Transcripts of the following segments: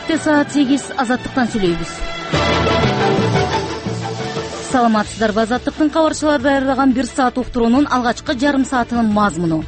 Киевте саат 8 Азаттыктан сүйлөйбүз. Саламатсыздарбы? Азаттыктын кабарчылары даярдаган 1 саат уктуруунун алгачкы жарым саатынын мазмуну.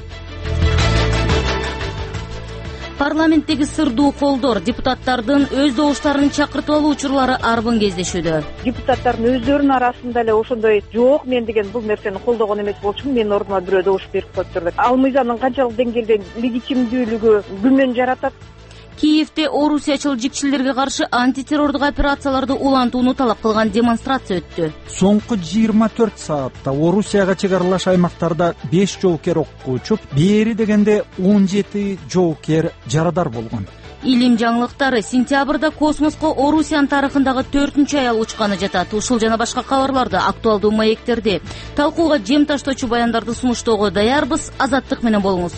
Парламенттеги сырдуу колдор депутаттардын өз добуштарын чакыртып алуу учурлары арбын кездешүүдө. Депутаттардын өздөрүнүн арасында эле ошондой жок, мен деген бул нерсени колдогон эмес болчумун, менин ордума бирөө добуш берип коюптур деп. Ал мыйзамдын канчалык деңгээлде легитимдүүлүгү күмөн жаратат. Киевте орусиячыл жикчилерге каршы антитеррордук операцияларды улантууну талап кылган демонстрация өттү. Соңку 24 саатта Орусияга чыгарылаш аймактарда 5 жоокер окко учуп, бери дегенде 17 жоокер жарадар болгон. Илим жаңылыктары: сентябрда космоско Орусиянын тарыхындагы 4-чү аял учканы жатат. Ушул жана башка кабарларды, актуалдуу маектерди, талкууга жем таштоочу баяндарды сунуштоого даярбыз. Азаттык менен болуңуз.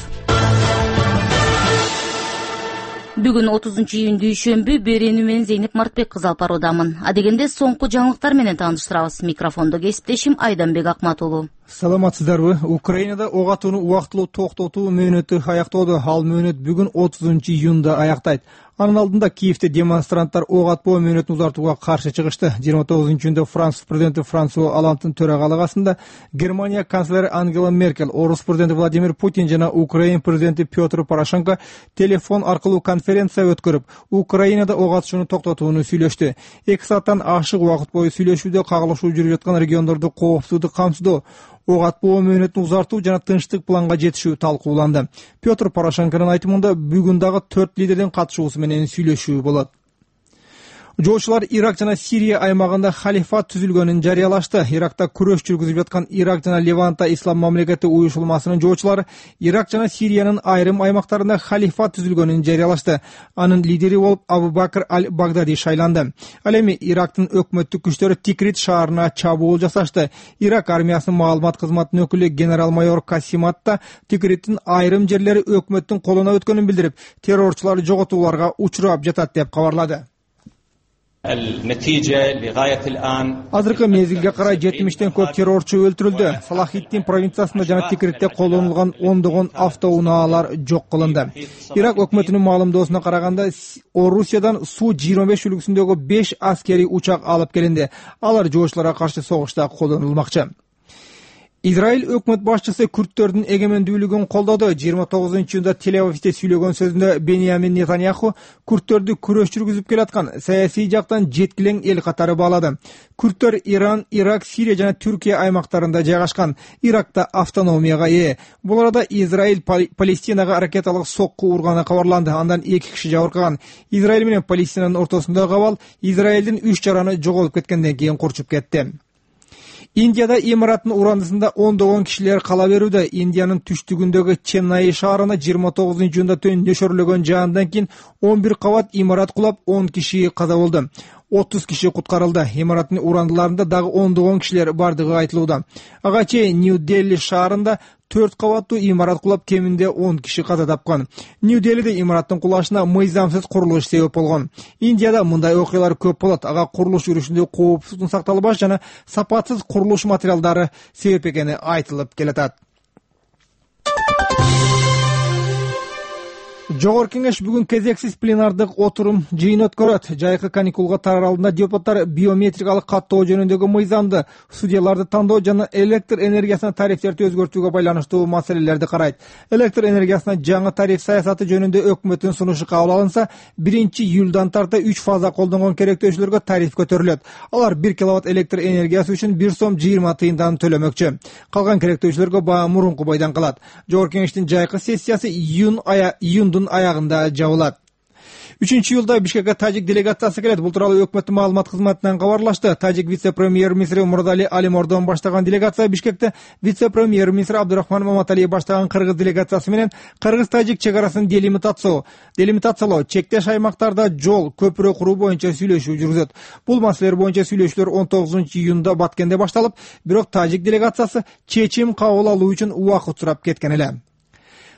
Бүгүн 30-июнь дүйшөмбү, берени мен Зейнеп Мартбек кызы алып баруудамын. Адегенде соңку жаңылыктар менен тааныштырабыз. Микрофондо кесиптешим Айданбек Акматулу. Саламатсыздарбы? Украинада ок атууну убактылуу токтотуу мөөнөтү аяктоодо. Ал мөөнөт бүгүн 30-июнда аяктайт. Анын алдында Киевте демонстранттар ок атпоо мөөнөтүн узартууга каршы чыгышты. 29-июнда Франция президенти Франсуа Олландтын төрагалыгында Германия канцлери Ангела Меркель, Орус президенти Владимир Путин жана Украина президенти Петр Порошенко телефон аркылуу конференция өткөрүп, Украинада ок атышууну токтотууну сүйлөштү. 2 сааттан ашык убакыт бою сүйлөшүүдө кагылышуу жүрүп жаткан региондордо коопсуздук камсыздоо, ок атпоо мөөнөтүн узартуу жана тынчтык планга жетишүү талкууланды. Петр Порошенконун айтымында бүгүн дагы 4 лидердин катышуусу менен сүйлөшүү болот. Жоочулар Ирак жана Сирия аймагында халифат түзүлгөнүн жарыялашты. Иракта күрөш жүргүзүп жаткан Ирак жана Леванта ислам мамлекети уюшулмасынын жоочулары Ирак жана Сириянын айрым аймактарында халифат түзүлгөнүн жарыялашты. Анын лидери болуп Абу Бакр аль-Багдади шайланды. Ал эми Ирактын өкмөттүк күчтөрү Тикрит шаарына чабуул жасашты. Ирак армиясынын маалымат кызматынын өкүлү генерал-майор Касиматта Тикриттин айрым жерлери өкмөттүн колуна өткөнүн билдирип, террорчулар жоготууларга учурап жатат деп кабарлады. Азыркы мезгилге карай 70-тен көп террорчу өлтүрүлдү. Салахиддин провинциясында жана Тикритте колдонулган ондогон автоунаалар жок кылынды. Ирак өкмөтүнүн маалымдоосуна караганда, Орусиядан Су-25 үлгүсүндөгү 5 аскери учак алып келинди. Алар жоочуларга каршы согушта колдонулмакчы. Израиль өкмөт башчысы күрттөрдүн эгемендүүлүгүн колдоду. 29-июнда Тель-Авивде сүйлөгөн сөзүндө Беньямин Нетаньяху күрттөрдү күрөш жүргүзүп келаткан саясий жактан жеткилең эл катары баалады. Күрттөр Иран, Ирак, Сирия жана Түркия аймактарында жайгашкан. Иракта автономияга ээ. Бул арада Израиль Палестинага ракеталык сокку урганы кабарланды. Андан 2 киши жабыркаган. Израиль менен Палестинанын ортосундагы абал Израилдин 3 жараны жоголуп кеткенден кийин курчуп кетти. Индияда имараттын урандысында ондогон кишилер кала берүүдө. Индиянын түштүгүндөгү Ченнай шаарына 29-июнда нөшөрлөгөн жаандан кийин 11 кабат имарат кулап, 10 киши каза болду. 30 киши куткарылды. Имараттын урандыларында дагы ондогон кишилер бардыгы айтылууда. Ага чейин Нью-Делли шаарында 4 кабаттуу имарат кулап, кеминде 10 киши каза тапкан. Нью-Делиде имараттын кулашына мыйзамсыз курулуш себеп болгон. Индияда мындай окуялар көп болот. Ага курулуш жүрүшүндө коопсуздуктун сакталбаш жана сапатсыз курулуш материалдары себеп экени айтылып келатат. Жогорку кеңеш бүгүн кезексиз пленардык отурум жыйын өткөрөт. Жайкы каникулга тарар алдында депутаттар биометрикалык каттоо жөнүндөгү мыйзамды, судьяларды тандоо жана электр энергиясына тарифтерди өзгөртүүгө байланыштуу маселелерди карайт. Электр энергиясына жаңы тариф саясаты жөнүндө өкмөттүн сунушу кабыл алынса, 1-июлдан тарта 3 фаза колдонгон керектөөчүлөргө тариф көтөрүлөт. Алар 1 киловатт электр энергиясы үчүн 1 сом 20 тыйындан төлөмөкчү. Калган керектөөчүлөргө баа мурунку бойдан калат. Жогорку кеңештин жайкы сессиясы июндун аягында жабылат. 3-июлда Бишкекке тажик делегациясы келет. Бул тууралуу өкмөттүн маалымат кызматынан кабарлашты. Тажик вице-премьер-министри Муродали Алимордон баштаган делегация Бишкекте вице-премьер-министр Абдурахман Маматалиев баштаган кыргыз делегациясы менен кыргыз-тажик чек арасын делимитациялоо, чектеш аймактарда жол, көпүрө куруу боюнча сүйлөшүү жүргүзөт. Бул маселелер боюнча сүйлөшүүлөр 19-июнда Баткенде башталып, бирок тажик делегациясы чечим кабыл алуу үчүн убакыт сурап кеткен эле.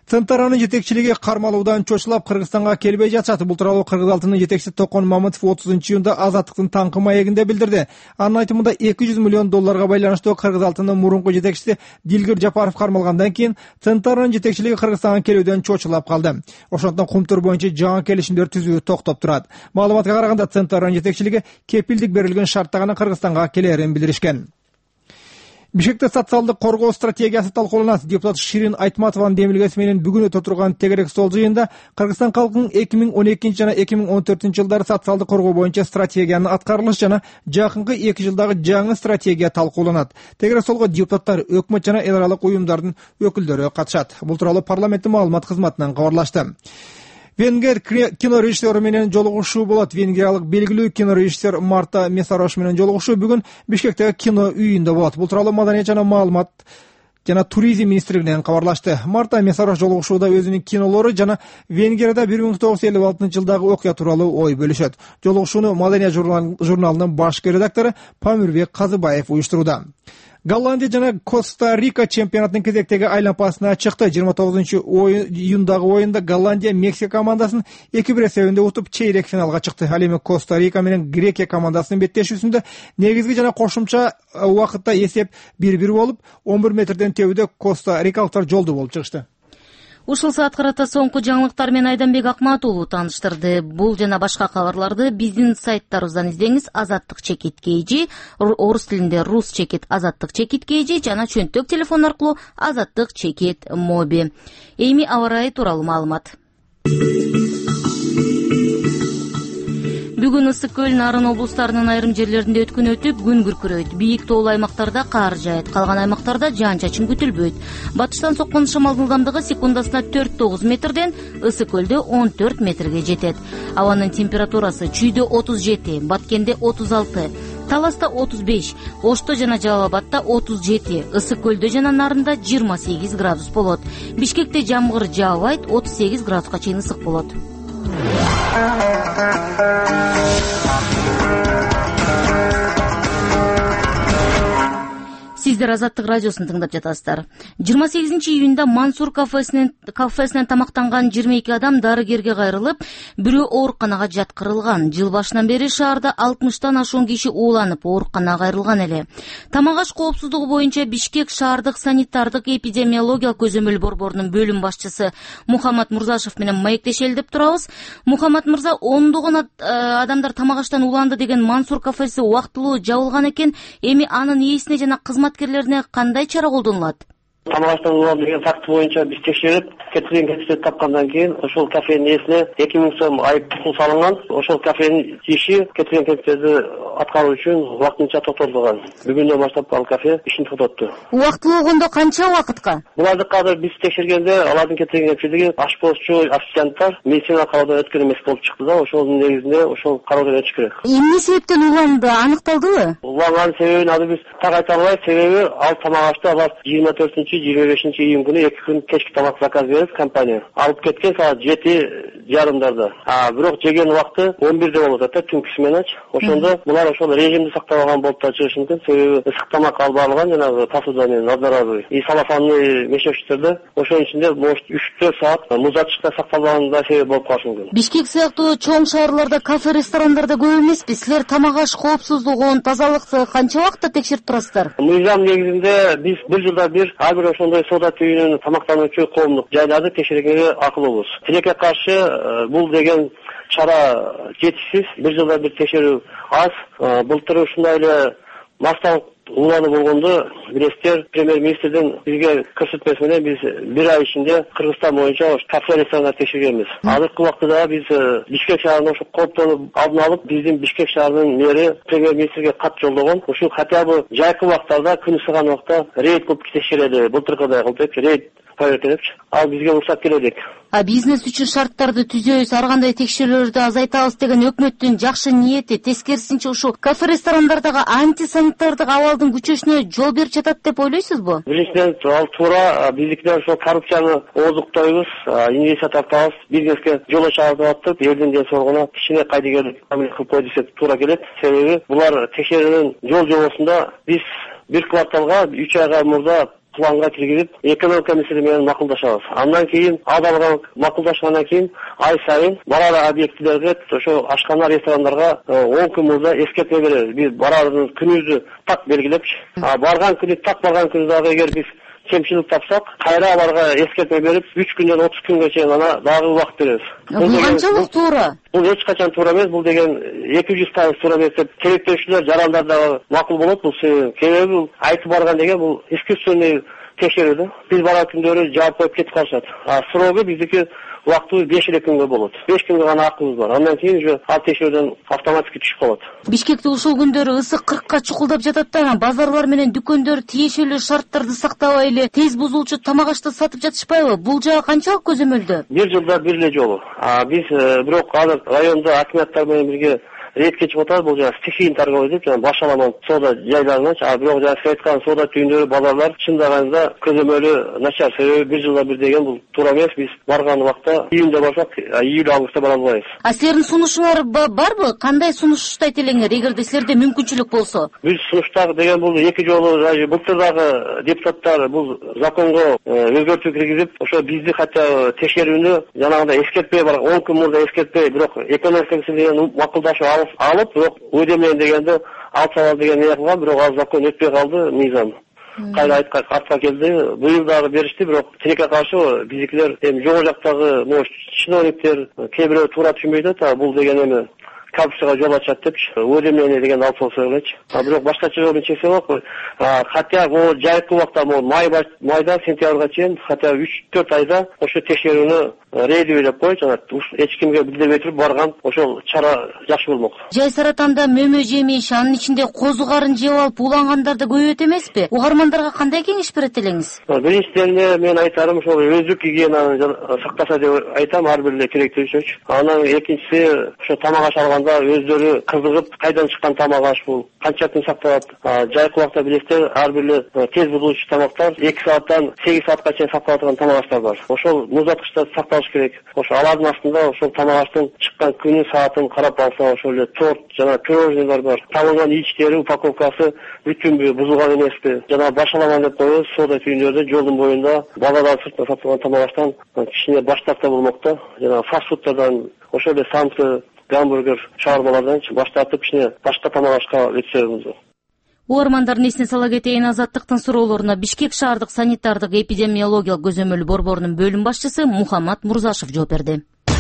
Центаранын жетекчилиги кармалуудан чочулап Кыргызстанга келбей жатышат. Бул тууралуу Кыргыз Алтынынын жетекчиси Токон Мамытов 30-июнда Азаттыктын таңкы маегинде билдирди. Анын айтымында $200 миллион байланыштуу Кыргыз Алтынынын мурунку жетекчиси Дилгир Жапаров кармалгандан кийин Центаранын жетекчилиги Кыргызстанга келүүдөн чочулап калды. Ошондон кумтур боюнча жаңы келишимдер түзүү токтоп турат. Маалыматка караганда Центаранын жетекчилиги кепилдик берилген шартта гана Кыргызстанга келерин билдиришкен. Бишкекте социалдык коргоо стратегиясы талкууланат. Депутат Ширин Айтматованын демилгеси менен бүгүн өтө турган тегерек стол жыйында Кыргызстан калкынын 2012 жана 2014 жылдары социалдык коргоо боюнча стратегиянын аткарылышы жана жакынкы 2 жылдагы жаңы стратегия талкууланат. Тегерек столго депутаттар, өкмөт жана эл аралык уюмдардын өкүлдөрү катышат. Бул тууралуу парламенттин маалымат кызматынан кабарлашты. Венгер кинорежиссеру менен жолугушуу болот. Венгриялык белгилүү кинорежиссер Марта Месарош менен жолугушуу бүгүн Бишкектеги кино үйүндө болот. Бул тууралуу Маданият жана маалымат жана туризм министрлигинен кабарлашты. Марта Месарош жолугушууда өзүнүн кинолору жана Венгрияда 1956 жылдагы окуя тууралуу ой бөлүшөт. Жолугушууну Маданият журналынын башкы редактору Памирбек Казыбаев уюштурууда. Голландия жана Коста-Рика чемпионатынын кезектеги айланпасына чыкты. 29-июндагы оюнда Голландия Мексика командасын 2-1 эсебинде утуп чейрек финалга чыкты. Ал эми Коста-Рика менен Грекия командасынын беттешүүсүндө негизги жана кошумча убакытта эсеп 1-1 болуп, 11 метрден тебүүдө Коста-Рикалыктар жолдуу болуп чыгышты. Ушул саатка карата соңку жаңылыктар менен Айданбек Акмат уулу тааныштырды. Бул жана башка кабарларды биздин сайттарыбыздан издеңиз. Азаттык чекит KG, орус тилинде рус чекит Азаттык чекит KG жана чөнтөк телефон аркылуу Азаттык чекит Моби. Эми аба ырайы тууралуу маалымат. Бүгүн ысык көл, Нарын облустарынын айрым жерлеринде өткөн өтүп, күн күркүрөйт. Бийик тоолуу аймактарда кар жаайт, калган аймактарда жаан-чачын күтүлбөйт. Батыштан соккон шамалдын ылдамдыгы секундасына 4-9 метрден, ысык көлдө 14 метрге жетет. Абанын температурасы Чүйдө 37, Баткенде 36, Таласта 35, Ошто жана Жалал Абадта 37, ысык көлдө жана Нарында 28 градус болот. Бишкекте жамгыр жаабайт, 38 градуска чейин ысык болот. Сиздер Азаттык радиосун тыңдап жатасыздар. 28-июнда Мансур кафесинен тамактанган 22 адам дарыгерге кайрылып, бирөө ооруканага жаткырылган. Жыл башынан бери шаарда 60тан ашуун киши ууланып, ооруканага кайрылган эле. Тамак аш коопсуздугу боюнча Бишкек шаардык санитардык эпидемиологиялык көзөмөл борборунун бөлүм башчысы Мухаммад Мурзашев менен маектешели деп турабыз. Мухаммад Мырза, ондогон адамдар тамак аштан ууланды деген Мансур кафеси убактылуу жабылган экен. Эми анын ээсине жана кызматкерлерине кандай чара колдонулат? Тамак аштан ууланды деген факты боюнча биз текшерип, кетирген кесипти тапкандан кийин ошол кафенин ээсине 2000 сом айып пул салынган. Ошол кафенин иши кетирген кесиптерди аткаруу үчүн убактынча токтотулган. Бүгүндөн баштап ал кафе ишин токтотту. Убактылуу болгондо канча убакытка? Буларды кадыр биз текшергенде алардын кетирген кесиптери ашпозчу, официанттар медицина кароодон өткөн эмес болуп чыкты да, ошонун негизинде ошол кароодон өтүш керек. Эмне себептен ууланды, аныкталдыбы? Ууланган себебин азыр биз так айта албайбыз. Себеби ал тамак ашты алар 24-25 июнь күнү 2 күн кечки тамак заказ берип компания алып кеткен саат 7:30. Бирок жеген убакты 11-де болуп атат, түнкү сменач. Ошондо булар ошол режимди сактап алган болуп да чыгышы мүмкүн. Себеби ысык тамак алып барылган, жанагы посуда менен одноразовый и салофанный мешочтөрдө. Ошонун ичинде может 3-4 саат музатчыкта сакталган да себеп болуп калышы мүмкүн. Бишкек сыяктуу чоң шаарларда кафе, ресторандарда көп эмеспи. Силер тамак аш коопсуздугун, тазалыкты канча убакытта текшерип турасыздар? Мыйзам негизинде биз 1 жылда бир ар бир ошондой соода түйүнүн тамактануучу коомдук жайларды текшергенге акылыбыз. Тилекке каршы бул деген чара жетишсиз. 1 жылда бир текшерүү аз. Былтыр ушундай эле масталык уулануу болгондо билесиздер, премьер-министрдин бизге көрсөтмеси менен биз 1 ай ичинде Кыргызстан боюнча кафе, ресторандар текшергенбиз. Азыркы убакытта биз Бишкек шаарына ошо кооптонуп алдын алып, биздин Бишкек шаарынын мэри премьер-министрге кат жолдогон. Ушул хотя бы жайкы убактарда, күн ысыган убакта рейд кылып текшерели. Былтыркыдай кылып рейд проверкелепчи. Ал бизге уруксат келедик. Бизнес үчүн шарттарды түзөбүз, ар кандай текшерүүлөрдү азайтабыз деген өкмөттүн жакшы ниети тескерисинче ушул кафе, ресторандардагы антисанитардык абалдын күчөшүнө жол берип жатат деп ойлойсузбу? Биринчиден ал туура, биздикилер ошол коррупцияны ооздуктойбуз, инвестиция тартабыз, бизнеске жол чыгартып атып, элдин ден соолугуна кичине кайдыгерлик кылып кой десек туура келет. Себеби булар текшерүүнүн жол жобосунда биз 1 кварталга 3 айга мурда планга киргизип экономика министри менен макулдашабыз. Андан кийин ал макулдашкандан кийин ай сайын бара объектилерге, ошо ашкана, ресторандарга 10 күн мурда эскертме беребиз. Биз барардын күнүбүздү так белгилепчи. Барган күнү так барган күнү дагы эгер биз кемчилик тапсак, кайра аларга эскертме берип, 3 күндөн 30 күнгө чейин ана дагы убакыт беребиз. Бул канчалык туура? Бул эч качан туура эмес, бул деген 200% туура эмес деп керектөөчүлөр, жарандар дагы макул болот. Бул себеби бул айтып барган деген бул искусственный текшерүү. Биз барган күндөрү жаап коюп кетип калышат. Срогу биздики убактыбыз 5 күнгө болот. 5 күнгө гана акыбыз бар. Андан кийин уже ал текшерүүдөн автоматически түшүп калат. Бишкекте ушул күндөрү ысык 40ка чукулдап жатат да, базарлар менен дүкөндөр тиешелүү шарттарды сактабай эле тез бузулчу тамак ашты сатып жатышпайбы? Бул жагы канчалык көзөмөлдө? Бир жылда бир эле жолу. Биз бирок азыр райондо акиматтар менен бирге рейд кечип атат. Бул стихийный торговля деп, башаламан соода жайларынан, бирок сиз айткан соода түйүндөрү, базарлар чындаганда көзөмөлү начар. Себеби бир жылда бир деген бул туура эмес. Биз барган убакта июнда барсак, июль-августта бара албайбыз. Силердин сунушуңар барбы? Кандай сунуштайт элеңер, эгерде силерде мүмкүнчүлүк болсо? Биз сунуштар деген бул эки жолу, былтыр дагы депутаттар бул законго өзгөртүү киргизип, ошо бизди хотя текшерүүнү жанагындай эскертпей, 10 күн мурда эскертпей, бирок экономика менен макулдашып алып, бирок өйдө менен дегенде алсалар деген не кылган, бирок ал закон өтпөй калды, мыйзам. Кайра артка келди. Быйыл дагы беришти, бирок тилекке каршы биздикилер жогу жактагы чиновниктер кээ бирөө туура түшүнбөй атат. Бул деген эми коррупцияга жол ачат депчи, өйдө менен деген алып болсо элечи. Бирок башкача жолдон чечсе болот. Хотя бул жайкы убакта майда сентябрга чейин, хотя 3-4 айда ошо текшерүүнү рейдилеп коюп, эч кимге билдирбей туруп барган ошол чара жакшы болмок. Жай саратанда мөмө жемиш, анын ичинде козу карын жеп алып уулангандар да көбөйөт эмеспи? Угармандарга кандай кеңеш берет элеңиз? Биринчиден мен айтарым, ошол өздүк гигиенаны сактаса деп айтам, ар бир эле керектүүчү. Анан экинчиси, ошо тамак аш алганда өздөрү кызыгып, кайдан чыккан тамак аш бул, канча күн сакталат? Жайкы убакта билесиздер, ар бир эле тез бузулуучу тамактар 2 сааттан 8 саатка чейин сакталат тамак аштар бар. Ошол муздаткычта сакталыш керек. Ошо алардын астында ошол тамак аштын чыккан күнү, саатын карап алса, ошол эле торт жана пирожныйлар бар. Табылган ичтери, упаковкасы бүтүнбү, бузулган эмеспи? Жана башаламан деп коебуз, соода түйүндөрдө жолдун боюнда базардан сыртта сатылган тамак аштан кичине баш тартса болмок да. Жана фастфудтардан, ошол эле самсы, гамбургер, шаурмалардан баш тартып кичине башка тамак ашка өтсөбүз. Угармандардын эсине сала кетейин, Азаттыктын суроолоруна Бишкек шаардык санитардык эпидемиологиялык көзөмөл борборунун бөлүм башчысы Мухаммад Мурзашев жооп берди.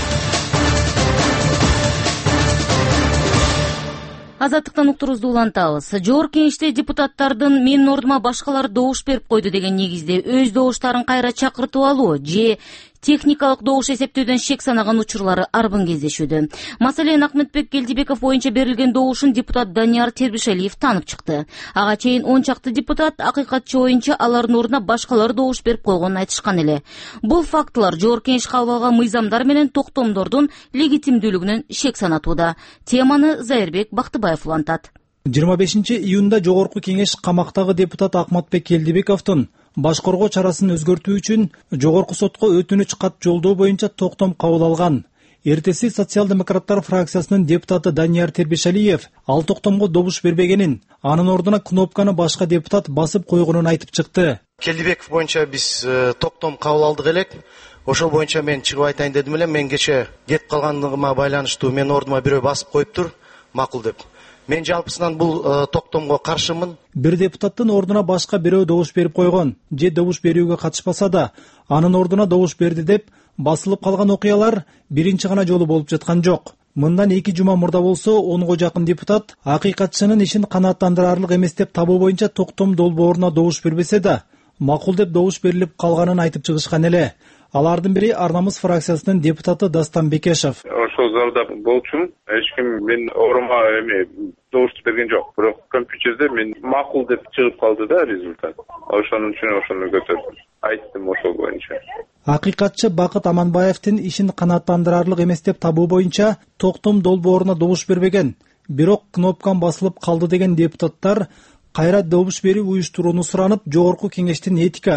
Азаттыктан уктурубузду улантабыз. Жогорку кеңеште депутаттардын менин ордума башкалар добуш берип койду деген негизде өз добуштарын кайра чакыртып алуу же техникалык добуш эсептөөдөн шек санаган учурлары арбын кездешүүдө. Маселен, Акметбек Келдибеков боюнча берилген добушун депутат Данияр Тербишалиев таанып чыкты. Ага чейин 10 чакты депутат акыйкатчы боюнча алардын ордуна башкалар добуш берип койгонун айтышкан эле. Бул фактылар жогорку кеңеш кабыл алган мыйзамдар менен токтомдордун легитимдүүлүгүнөн шек санатууда. Теманы Зайырбек Бактыбаев улантат. 25 июнда жогорку кеңеш камактагы депутат Акметбек Келдибековдун баш коргоо чарасын өзгөртүү үчүн жогорку сотко өтүнүч кат жолдоо боюнча токтом кабыл алган. Эртеси социал-демократтар фракциясынын депутаты Данияр Тербишалиев ал токтомго добуш бербегенин, анын ордуна кнопканы башка депутат басып койгонун айтып чыкты. Келдибеков боюнча биз токтом кабыл алдык элек. Ошол боюнча мен чыгып айтайын дедим эле. Мен кече кетип калгандыгыма байланыштуу менин ордума бирөө басып коюптур, макул деп. Мен жалпысынан бул токтомго каршымын. Бир депутаттын ордуна башка бирөө добуш берип койгон же добуш берүүгө катышпаса да, анын ордуна добуш берди деп басылып калган окуялар биринчи гана жолу болуп жаткан жок. Мындан 2 жума мурда болсо 10го жакын депутат акыйкатчынын ишин канааттандырарлык эмес деп табуу боюнча токтом долбооруна добуш бербесе да, макул деп добуш берилип калганын айтып чыгышкан эле. Алардын бири Арнамыз фракциясынын депутаты Дастан Бекешев. Ошол залда болчумун. Эч ким мен орума добуш берген жок. Бирок компьютерде мен макул деп чыгып калды да результат. Ошонун үчүн ошону көтөрдүм. Айттым ошол боюнча. Акыйкатчы Бакыт Аманбаевдин ишин канааттандырарлык эмес деп табуу боюнча токтом долбооруна добуш бербеген, бирок кнопкан басылып калды деген депутаттар кайра добуш берип уюштурууну суранып, жогорку кеңештин этика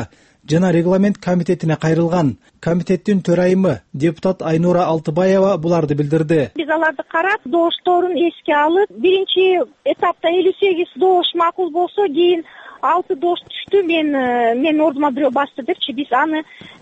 жана регламент комитетине кайрылган. Комитеттин төрайымы депутат Айнура Алтыбаева буларды билдирди. Биз аларды карап, добушторун эске алып, биринчи этапта 58 добуш макул болсо, кийин 6 добуш түштү. Мен ордума бирөө басты депчи. Биз аны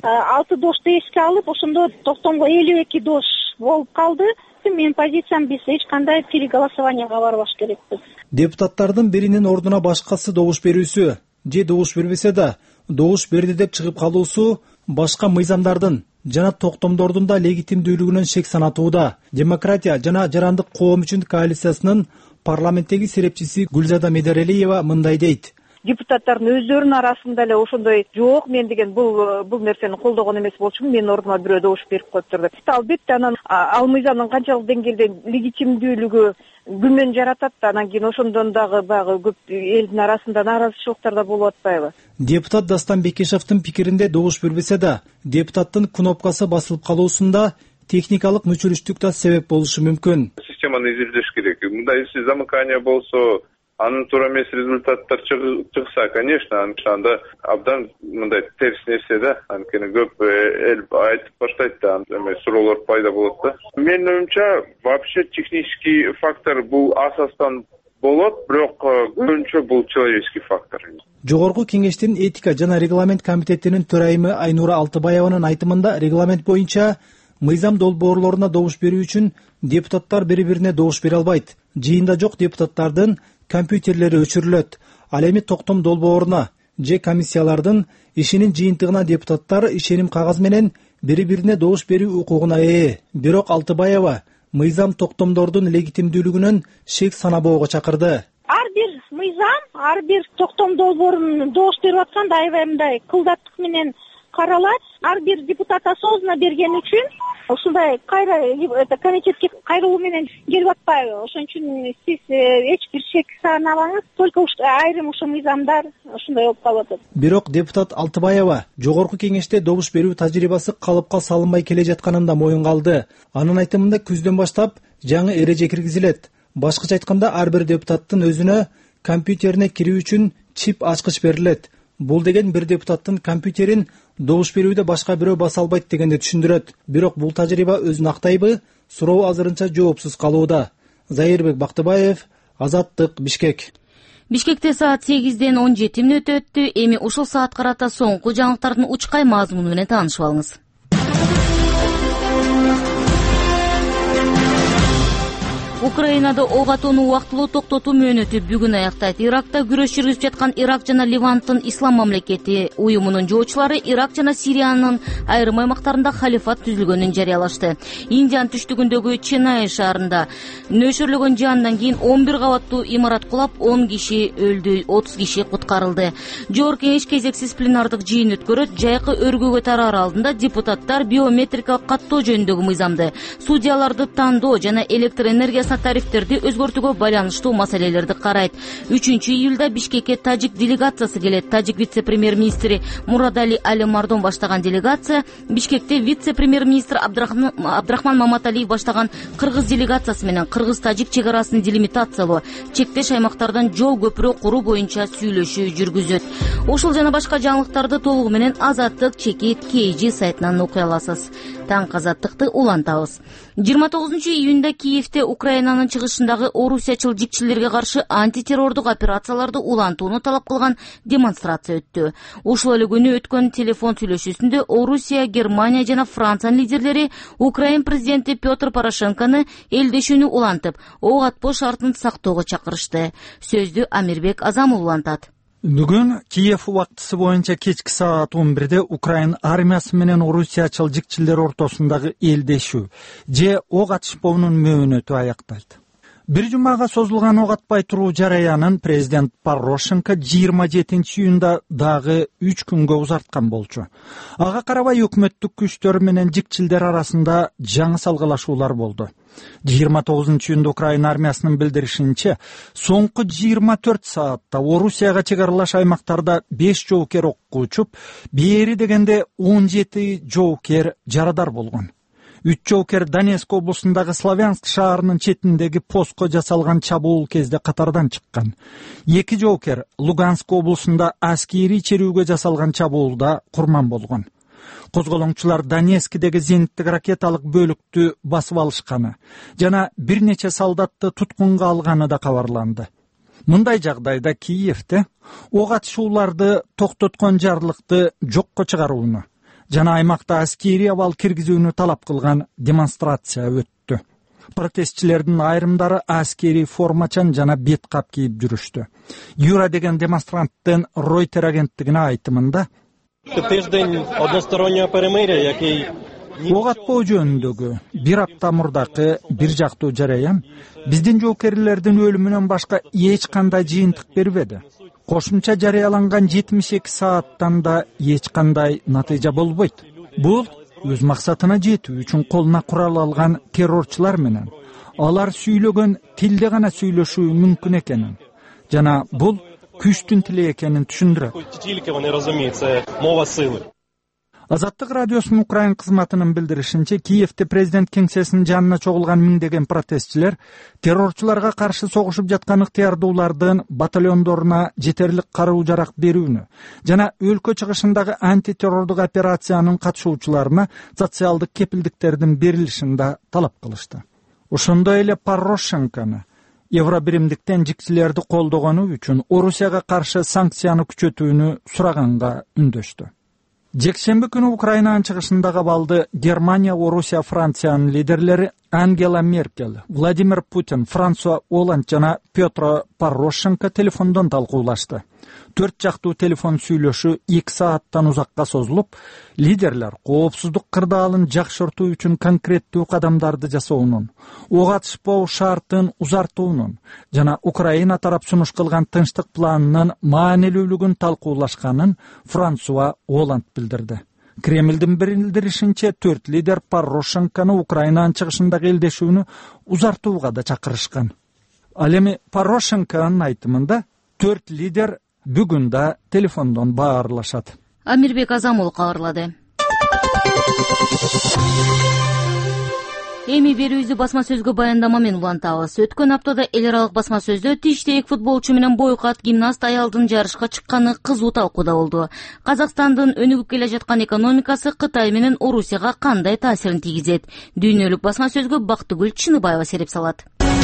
6 добушту эске алып, ошондо токтомго 52 добуш болуп калды. Менин позициям, биз эч кандай переголосованияга барбаш керекпиз. Депутаттардын биринин ордуна башкасы добуш берүүсү же добуш бербесе да добуш берди деп чыгып калуусу башка мыйзамдардын жана токтомдордун да легитимдүүлүгүнөн шек санатууда. Демократия жана жарандык коом үчүн коалициясынын парламенттеги серепчиси Гүлзада Медерелиева мындай дейт. Депутаттардын өздөрүнүн арасында эле ошондой жок, мен деген бул нерсени колдогон эмес болчумун, менин ордума бирөө добуш берип коюптур. Албетте анан ал мыйзамдын канчалык деңгээлде легитимдүүлүгү күмөн жаратат да, анан кийин ошондон дагы баягы көп элдин арасында нааразычылыктар да болуп атпайбы? Депутат Дастан Бекешевдин пикиринде добуш бербесе да, депутаттын кнопкасы басылып калуусунда техникалык мүчүлүштүк да себеп болушу мүмкүн. Системаны изилдеш керек. Мындай замыкание болсо, анын туура эмес результаттар чыкса, конечно, анда абдан мындай терс нерсе да, анткени көп эл айтып баштайт да, суроолор пайда болот да. Менин оюмча, вообще технический фактор бул асастан болот, бирок көбүнчө бул человеческий фактор. Жогорку кеңештин этика жана регламент комитетинин төрайымы Айнура Алтыбаеванын айтымында, регламент боюнча мыйзам долбоорлоруна добуш берүү үчүн депутаттар бири-бирине добуш бере албайт. Жыйында жок депутаттардын компьютерлери өчүрүлөт. Ал эми токтом долбооруна же комиссиялардын ишинин жыйынтыгына депутаттар ишеним кагаз менен бири-бирине добуш берүү укугуна ээ. Бирок Алтыбаева мыйзам токтомдордун легитимдүүлүгүнөн шек санабоого чакырды. Ар бир мыйзам, ар бир токтом долбоорун добуш берип атканда аябай мындай кылдаттык менен каралат. Ар бир депутат осознанно берген үчүн ушундай комитетке кайрылуу менен келип атпайбы. Ошон үчүн сиз эч бир шек санабаңыз, только айрым ошо мыйзамдар ушундай болуп калып атат. Бирок депутат Алтыбаева жогорку кеңеште добуш берүү тажрыйбасы калыпка салынбай келе жатканын да моюнга алды. Анын айтымында күздөн баштап жаңы эреже киргизилет. Башкача айтканда, ар бир депутаттын өзүнө компьютерине кирүү үчүн чип ачкыч берилет. Бул деген бир депутаттын компьютерин добуш берүүдө башка бирөө баса албайт дегенди түшүндүрөт. Бирок бул тажрыйба өзүн актайбы? Суроо азырынча жоопсуз калууда. Зайырбек Бактыбаев, Азаттык, Бишкек. Бишкекте саат 8-ден 17 мүнөт өттү. Эми ушул саат карата соңку жаңылыктардын учкай мазмуну менен таанышып алыңыз. Украинада ок атууну убактылуу токтотуу мөөнөтү бүгүн аяктайт. Иракта күрөш жүргүзүп жаткан Ирак жана Ливанттын ислам мамлекети уюмунун жоочулары Ирак жана Сириянын айрым аймактарында халифат түзүлгөнүн жарыялашты. Индиянын түштүгүндөгү Ченай шаарында нөшөрлөгөн жаандан кийин 11 кабаттуу имарат кулап, 10 киши өлдү, 30 киши куткарылды. Жогорку кеңеш кезексиз пленардык жыйын өткөрөт. Жайкы өргөгө тараар алдында депутаттар биометрикалык каттоо жөнүндөгү мыйзамды, судьяларды тандоо жана электр энергиясына тарифтерди өзгөртүүгө байланыштуу маселелерди карайт. 3-июлда Бишкекке тажик делегациясы келет. Тажик вице-премьер-министри Мурадали Али Мардон баштаган делегация, Бишкекте вице-премьер-министр Абдрахман Маматалиев баштаган кыргыз делегациясы менен кыргыз-тажик чек арасын делимитациялоо, чектеш аймактардан жол көпүрө куруу боюнча сүйлөшүү жүргүзөт. Ушул жана башка жаңылыктарды толугу менен Азаттык чекит KG сайтынан окуй аласыз. Таң Азаттыкты улантабыз. 29-июнда Киевде Украинанын чыгышындагы орусиячыл жикчилерге каршы антитеррордук операцияларды улантууну талап кылган демонстрация өттү. Ушул эле күнү өткөн телефон сүйлөшүүсүндө Орусия, Германия жана Франциянын лидерлери Украин президенти Петр Порошенкону элдешүүнү улантып, ок атпоо шартын сактоого чакырышты. Сөздү Амирбек Азамов улантат. Бүгүн Киев убактысы боюнча кечки саат 11-де Украин армиясы менен орусиячыл жикчилер ортосундагы элдешүү же ок атышпоонун мөөнөтү аякталды. Бир жумага созулган ок атпай туруу жараянын президент Порошенко 27-июнда дагы 3 күнгө узарткан болчу. Ага карабай өкмөттүк күчтөр менен жикчилдер арасында жаңы салгылашуулар болду. 29-июнда Украина армиясынын билдиришинче, соңку 24 саатта Орусияга чек аралаш аймактарда 5 жоокер окко учуп, бери дегенде 17 жоокер жарадар болгон. 3 жоокер Донецк облусундагы Славянск шаарынын четиндеги постко жасалган чабуул кезде катардан чыккан. 2 жоокер Луганск облусунда аскерий черүүгө жасалган чабуулда курман болгон. Козголоңчулар Донецкдеги зениттик ракеталык бөлүктү басып алышканы жана бир нече солдатты туткунга алганы да кабарланды. Мындай жагдайда Киевде ок атышууларды токтоткон жарлыкты жокко чыгарууну жана аймакта аскерий абал киргизүүнү талап кылган демонстрация өттү. Протестчилердин айрымдары аскерий формачан жана бет кап кийип жүрүштү. Юра деген демонстранттын Reuters агенттигине айтымында ок атпоо жөнүндөгү бир апта мурдакы бир жактуу жараян биздин жоокерлердин өлүмүнөн башка эч кандай жыйынтык бербеди. Кошумча жарыяланган 72 сааттан да эч кандай натыйжа болбойт. Бул өз максатына жетүү үчүн колуна курал алган террорчулар менен алар сүйлөгөн тилде гана сүйлөшүү мүмкүн экенин жана бул күчтүн тили экенин түшүндүрөт. Азаттык радиосунун Украин кызматынын билдиришинче, Киевде президент кеңсесинин жанына чогулган миңдеген протестчилер террорчуларга каршы согушуп жаткан ыктыярдуулардын батальондоруна жетерлик каруу-жарак берүүнү жана өлкө чыгышындагы антитеррордук операциянын катышуучуларына социалдык кепилдиктердин берилишин да талап кылышты. Ошондой эле Порошенкону Евробиримдиктен жикчилерди колдогону үчүн Орусияга каршы санкцияны күчөтүүнү сураганга үндөштү. Жекшемби күнү Украинанын чыгышында кабалды Германия, Орусия, Франциянын лидерлери Ангела Меркель, Владимир Путин, Франсуа Оланд жана Петро Порошенко телефондон талкуулашты. 4 жактуу телефон сүйлөшүү 2 сааттан узакка созулуп, лидерлер коопсуздук кырдаалын жакшыртуу үчүн конкреттүү кадамдарды жасоонун, ок атышпоо шартын узартуунун жана Украина тарап сунуш кылган тынчтык планынын маанилүүлүгүн талкуулашканын Франсуа Оланд билдирди. Кремлдин билдиришинче 4 лидер Порошенкону Украинанын чыгышындагы элдешүүнү узартууга да чакырышкан. Ал эми Порошенконун айтымында 4 лидер бүгүн да телефондон баарлашат. Амирбек Азамул кабарлады. Эми берүүбүздү басма сөзгө баяндама менен улантабыз. Өткөн аптада эл аралык басма сөздө тиштейик футболчу менен бойкат гимнаст аялдын жарышка чыкканы кызуу талкууда болду. Казакстандын өнүгүп келе жаткан экономикасы Кытай менен Орусияга кандай таасирин тийгизет? Дүйнөлүк басма сөзгө Бактыгүл Чыныбаева сереп салат.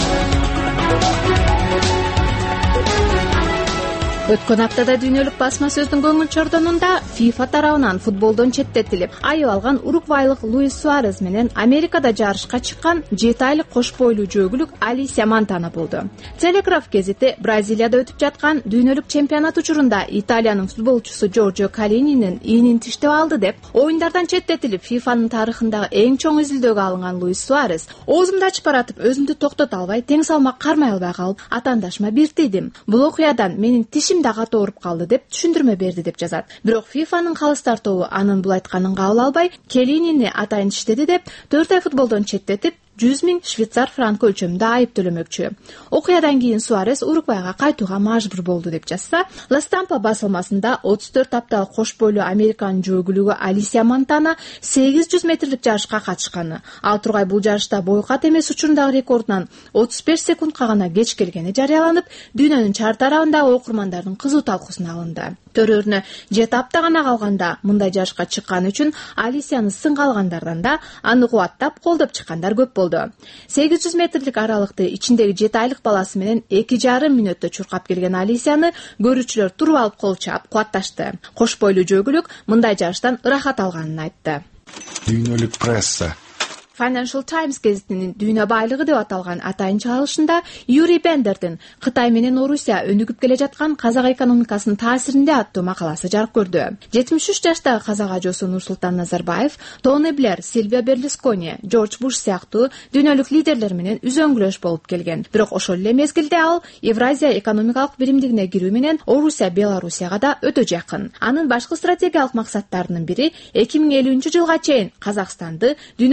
Өткөн аптада дүйнөлүк басма сөздүн көңүл чордонунда FIFA тарабынан футболдон четтетилип, айып алган уругвайлык Луис Суарес менен Америкада жарышка чыккан 7 айлык кош бойлуу жөөгүлүк Алисия Монтана болду. Телеграф гезити Бразилияда өтүп жаткан дүйнөлүк чемпионат учурунда Италиянын футболчусу Джорджо Калининин ийнин тиштеп алды деп, оюндардан четтетилип FIFAнын тарыхындагы эң чоң изилдөөгө алынган Луис Суарес оозумду ачып баратып, өзүмдү токтото албай, тең салмак кармай албай калып, атаандашыма биртийдим. Бул окуядан менин тишим да каты ооруп калды деп түшүндүрмө берди деп жазат. Бирок FIFAнын калыстар тобу анын бул айтканын кабыл албай, Келинини атайын тиштеди деп 4 ай футболдон четтетип, 100 000 швейцар франк өлчөмүндө айып төлөмөкчү. Окуядан кийин Суарес Уругвайга кайтууга мажбур болду деп жазса, La Stampa басылмасында 34 апталык кош бойлуу Американын жөөгүлүгү Алисия Монтана 800 метрлик жарышка катышканы, ал тургай бул жарышта бойкат эмес учурундагы рекордунан 35 секундка гана кеч келгени жарыяланып, дүйнөнүн чар тарабындагы окурмандардын кызуу талкуусуна алынды. Төрөрүнө 7 апта гана калганда мындай жарышка чыккан үчүн Алисияны сынга алгандардан да аны кубаттап колдоп чыккандар көп болду. 800 метрлик аралыкты ичиндеги 7 айлык баласы менен 2,5 мүнөттө чуркап келген Алисияны көрүүчүлөр туруп алып кол чаап кубатташты. Кош бойлуу жөөгүлүк мындай жарыштан ырахат алганын айтты. Дүйнөлүк пресса Financial Times гезитинин дүйнө байлыгы деп аталган атайын чыгарылышында Юрий Бендердин Кытай менен Орусия өнүгүп келе жаткан казак экономикасынын таасиринде аттуу макаласы жарык көрдү. 73 жаштагы казак ажоосу Нурсултан Назарбаев, Тони Блер, Сильвия Берлускони, Джордж Буш сыяктуу дүйнөлүк лидерлер менен үзөңгүлөш болуп келген. Бирок ошол эле мезгилде ал Евразия экономикалык биримдигине кирүү менен Орусия, Белоруссияга да өтө жакын. Анын башкы стратегиялык максаттарынын бири 2050 жылга чейин Казакстанды дүйнөдөгү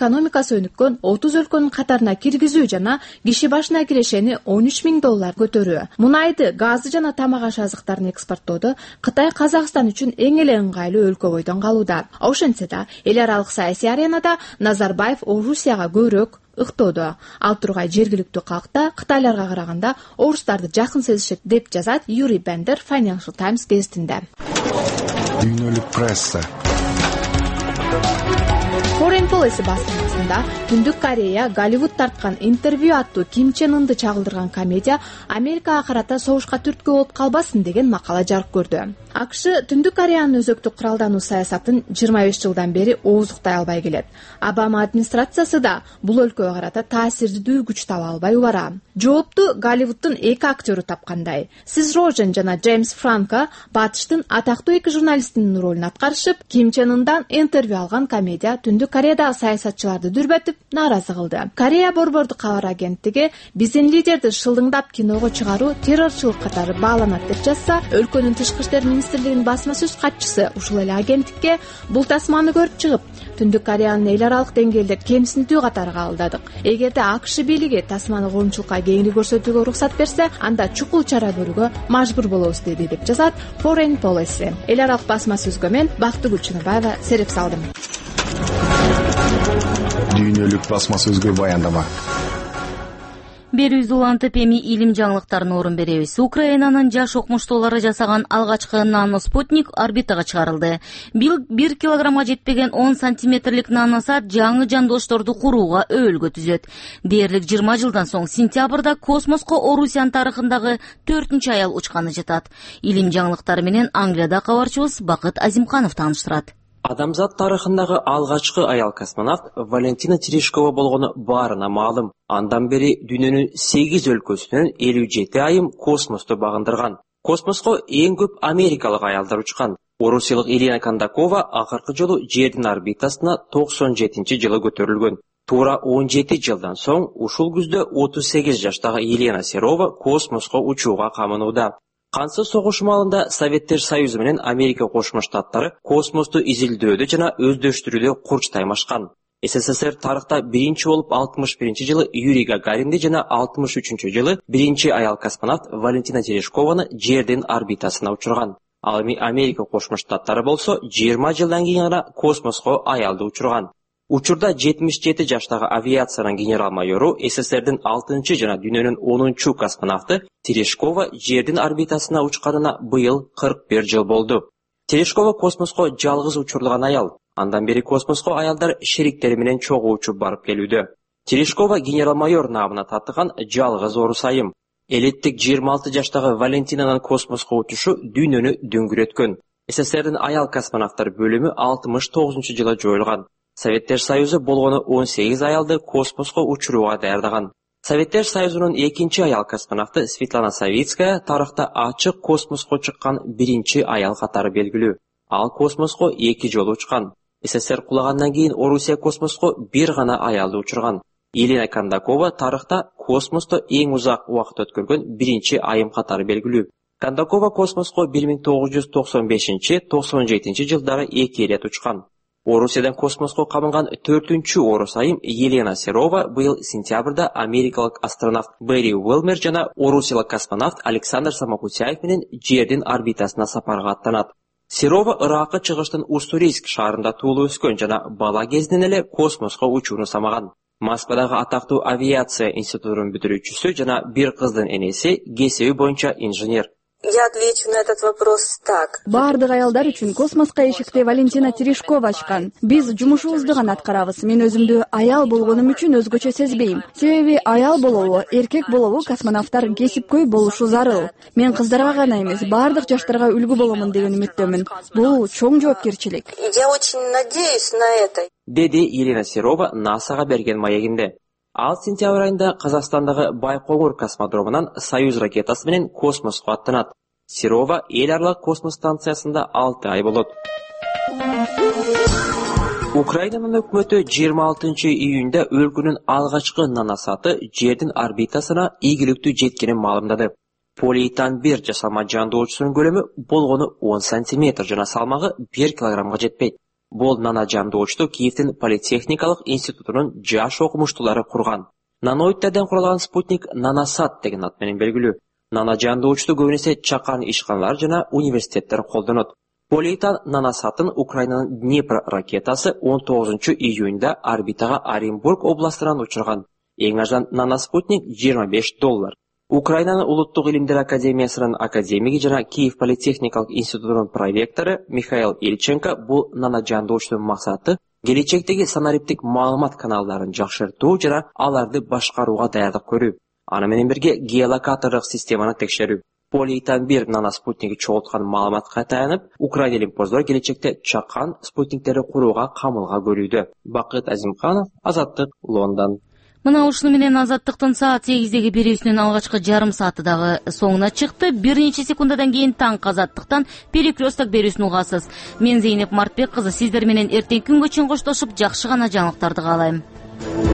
экономикасы өнүккөн 30 өлкөнүн катарына киргизүү жана киши башына кирешени $13,000 көтөрүү. Мунайды, газды жана тамак аш азыктарын экспорттоодо Кытай Казакстан үчүн эң эле ыңгайлуу өлкө бойдон калууда. Ошентсе да, эл аралык саясий аренада Назарбаев Орусияга көбүрөөк ыктоодо. Ал тургай жергиликтүү калкта Кытайларга караганда орустарды жакын сезишет деп жазат Юрий Бендер Financial Times гезитинде. Дүйнөлүк пресса. Foreign Policy басылмасында Түндүк Корея Голливуд тарткан интервью аттуу Ким Чен Ынды чагылдырган комедия Америкага карата согушка түрткү болуп калбасын деген макала жарык көрдү. АКШ Түндүк Кореянын өзөктүк куралдануу саясатын 25 жылдан бери оозуктай албай келет. Обама администрациясы да бул өлкөгө карата таасирдүү күч таба албай убара. Жоопту Голливуддун эки актёру тапкандай. Сиз Рожен жана Джеймс Франко батыштын атактуу эки журналистинин ролун аткарышып, Ким Чен Ындан интервью алган комедия Түндүк Кореядагы саясатчыларды дүрбөтүп нааразы кылды. Корея борбордук кабар агенттиги биздин лидерди шылдыңдап киного чыгаруу террорчулук катары бааланат деп жазса, өлкөнүн тышкы иштер министрлигинин басма сөз катчысы ушул эле агенттикке бул тасманы көрүп чыгып, Түндүк Кореянын эл аралык деңгээлде кемсинтүү катары кабылдадык. Эгерде АКШ бийлиги тасманы коомчулукка кеңири көрсөтүүгө уруксат берсе, анда чукул чара көрүүгө мажбур болобуз деди деп жазат Foreign Policy. Эл аралык басма сөзгө мен Бактыгүл Чыныбаева сереп салдым. Дүйнөлүк басма сөзгө баяндама. Берүүбүз улантып эми илим жаңылыктарына орун беребиз. Украинанын жаш окумуштуулары жасаган алгачкы нано-спутник орбитага чыгарылды. 1 килограммга жетпеген 10 сантиметрлик наносат жаңы жандошторду курууга өбөлгө түзөт. Дээрлик 20 жылдан соң сентябрда космоско Орусиянын тарыхындагы 4-чү аял учканы жатат. Илим жаңылыктары менен Англияда кабарчыбыз Бакыт Азимканов тааныштырат. Адамзат тарыхындагы алгачкы аял космонавт Валентина Терешкова болгону баарына маалым. Андан бери дүйнөнүн 8 өлкөсүнөн 57 айым космосту багындырган. Космоско эң көп америкалык аялдар учкан. Орусиялык Елена Кондакова акыркы жолу жердин орбитасына 97-жылы көтөрүлгөн. Туура 17 жылдан соң ушул күздө 38 жаштагы Елена Серова космоско учууга камынууда. Кансыз согуш маалында Советтер Союзу менен Америка Кошмо Штаттары космосту изилдөөдө жана өздөштүрүүдө курч таймашкан. СССР тарыхта биринчи болуп 61-жылы Юрий Гагаринди жана 63-жылы биринчи аял космонавт Валентина Терешкованы жердин орбитасына учурган. Ал эми Америка Кошмо Штаттары болсо 20 жылдан кийин гана космоско аялды учурган. Учурда 77 жаштагы авиациянын генерал-майору СССРдин 6-чы жана дүйнөнүн 10-чу космонавты Терешкова жердин орбитасына учканына быйыл 41 жыл болду. Терешкова космоско жалгыз учурулган аял. Андан бери космоско аялдар шериктери менен чогуу учуп барып келүүдө. Терешкова генерал-майор наамына татыган жалгыз орус айым. Элеттик 26 жаштагы Валентинанын космоско учушу дүйнөнү дөңгүрөткөн. СССРдин аял космонавттар бөлүмү 69-жылы жоюлган. Советтер Союзу болгону 18 аялды космоско учурууга даярдаган. Советтер Союзунун экинчи аял космонавты Светлана Савицкая тарыхта ачык космоско чыккан биринчи аял катары белгилүү. Ал космоско 2 жолу учкан. СССР кулагандан кийин Орусия космоско бир гана аялды учурган. Елена Кондакова тарыхта космосто эң узак убакыт өткөргөн биринчи айым катары белгилүү. Кондакова космоско 1995-97 жылдары 2 ирет учкан. Орусиядан космоско камынган 4-чү орус айым Елена Серова быйыл сентябрда америкалык астронавт Берри Уилмер жана орусиялык космонавт Александр Самокутяев менен жердин орбитасына сапарга аттанат. Серова Иракы чыгыштын Уссурийск шаарында туулуп өскөн жана бала кезинен эле космоско учууну самаган. Москвадагы атактуу авиация институтунун бүтүрүүчүсү жана бир кыздын энеси, кесиби боюнча инженер. Я отвечу на этот вопрос так. Бардык аялдар үчүн космоска эшикти Валентина Терешкова ачкан. Биз жумушубузду гана аткарабыз. Мен өзүмдү аял болгонум үчүн өзгөчө сезбейм. Себеби аял болобу, эркек болобу космонавттар кесипкөй болушу зарыл. Мен кыздарга гана эмес, бардык жаштарга үлгү боломун деген үмүттөмүн. Бул чоң жоопкерчилик. Я очень надеюсь на это. Деди Елена Серова НАСАга берген маегинде. Ал сентябрь айында Казакстандагы Байкоңур космодромунан Союз ракетасы менен космоско аттанат. Серова эл аралык космос станциясында 6 ай болот. Украинанын өкмөтү 26 июнда өлкөнүн алгачкы наносаты жердин орбитасына ийгиликтүү жеткенин маалымдады. Полиэтан 1 жасалма жандоочусунун көлөмү болгону 10 сантиметр жана салмагы 1 килограммга жетпейт. Бул нана жандоочту Киевдин политехникалык институтунун жаш окумуштуулары курган. Наноидтерден куралган спутник Нанасат деген ат менен белгилүү. Нана жандоочту көбүнесе чакан ишканалар жана университеттер колдонот. Полиэтан Нанасатын Украинанын Днепр ракетасы 19 июнда орбитага Оренбург областынан учурган. Эң арзан нана спутник $25. Украинанын Улуттук илимдер академиясынын академиги жана Киев политехникалык институтунун проректору Михаил Ильченко бул нана жандоочтун максаты келечектеги санариптик маалымат каналдарын жакшыртуу жана аларды башкарууга даярдык көрүү. Аны менен бирге геолокатордук системаны текшерүү. Полиэтан 1 нана спутниги чогулткан маалыматка таянып, Украина илимпоздор келечекте чакан спутниктерди курууга камылга көрүүдө. Бакыт Азимканов, Азаттык, Лондон. Мына ушуну менен Азаттыктын саат 8-деги берүүсүнүн алгачкы жарым сааты дагы соңуна чыкты. Бир нече секундадан кийин таңкы Азаттыктан перекресток берүүсүн угасыз. Мен Зейнеп Мартбек кызы сиздер менен эртең күнгө чейин коштошуп, жакшы гана жаңылыктарды каалайм.